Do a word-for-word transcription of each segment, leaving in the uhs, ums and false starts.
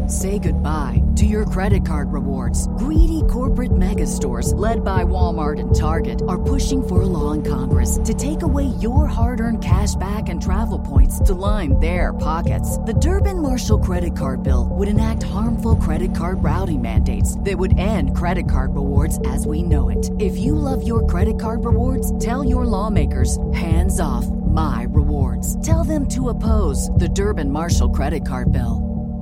Say goodbye to your credit card rewards. Greedy corporate mega stores, led by Walmart and Target, are pushing for a law in Congress to take away your hard-earned cash back and travel points to line their pockets. The Durbin-Marshall credit card bill would enact harmful credit card routing mandates that would end credit card rewards as we know it. If you love your credit card rewards, tell your lawmakers, hands off my rewards. Tell them to oppose the Durbin-Marshall credit card bill.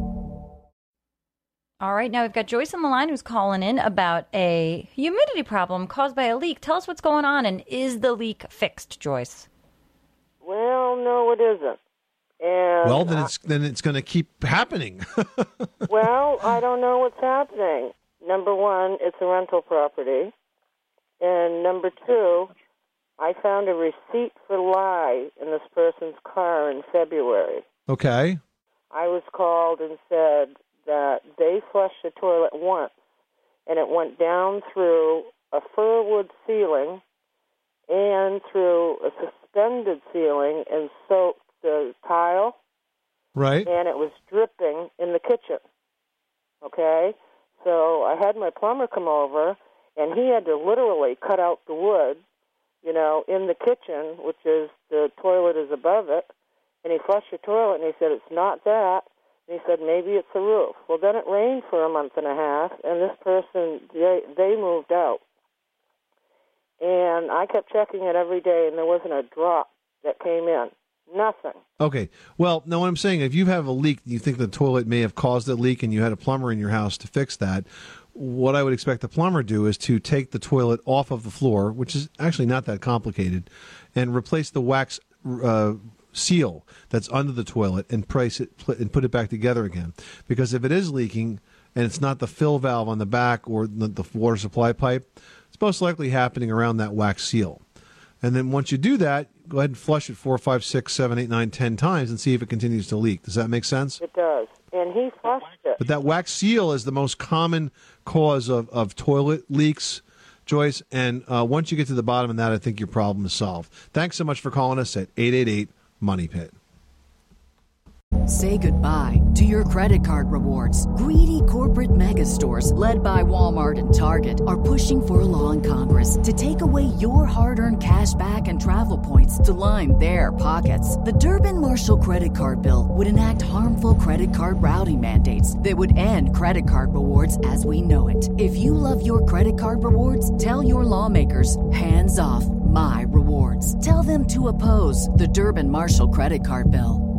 All right, now we've got Joyce on the line who's calling in about a humidity problem caused by a leak. Tell us what's going on, and is the leak fixed, Joyce? Well, no, it isn't. And well, then it's then it's going to keep happening. Well, I don't know what's happening. Number one, it's a rental property. And number two, I found a receipt for lye in this person's car in February. Okay. I was called and said that they flushed the toilet once, and it went down through a fir wood ceiling and through a suspended ceiling and soaked the tile. Right. And it was dripping in the kitchen. Okay? So I had my plumber come over, and he had to literally cut out the wood, you know, in the kitchen, which is the toilet is above it, and he flushed the toilet, and he said, it's not that. And he said, maybe it's the roof. Well, then it rained for a month and a half, and this person, they, they moved out. And I kept checking it every day, and there wasn't a drop that came in. Nothing. Okay. Well, no, what I'm saying, if you have a leak, you think the toilet may have caused the leak and you had a plumber in your house to fix that, what I would expect the plumber to do is to take the toilet off of the floor, which is actually not that complicated, and replace the wax uh, seal that's under the toilet and price it and put it back together again. Because if it is leaking and it's not the fill valve on the back or the, the water supply pipe, it's most likely happening around that wax seal. And then once you do that, go ahead and flush it four, five, six, seven, eight, nine, ten times and see if it continues to leak. Does that make sense? It does. And he flushed it. But that wax seal is the most common cause of, of toilet leaks, Joyce. And uh, once you get to the bottom of that, I think your problem is solved. Thanks so much for calling us at eight eight eight, money pit. Say goodbye to your credit card rewards. Greedy corporate mega stores, led by Walmart and Target, are pushing for a law in Congress to take away your hard-earned cash back and travel points to line their pockets. The Durbin-Marshall credit card bill would enact harmful credit card routing mandates that would end credit card rewards as we know it. If you love your credit card rewards, tell your lawmakers, hands off my rewards. Tell them to oppose the Durbin-Marshall credit card bill.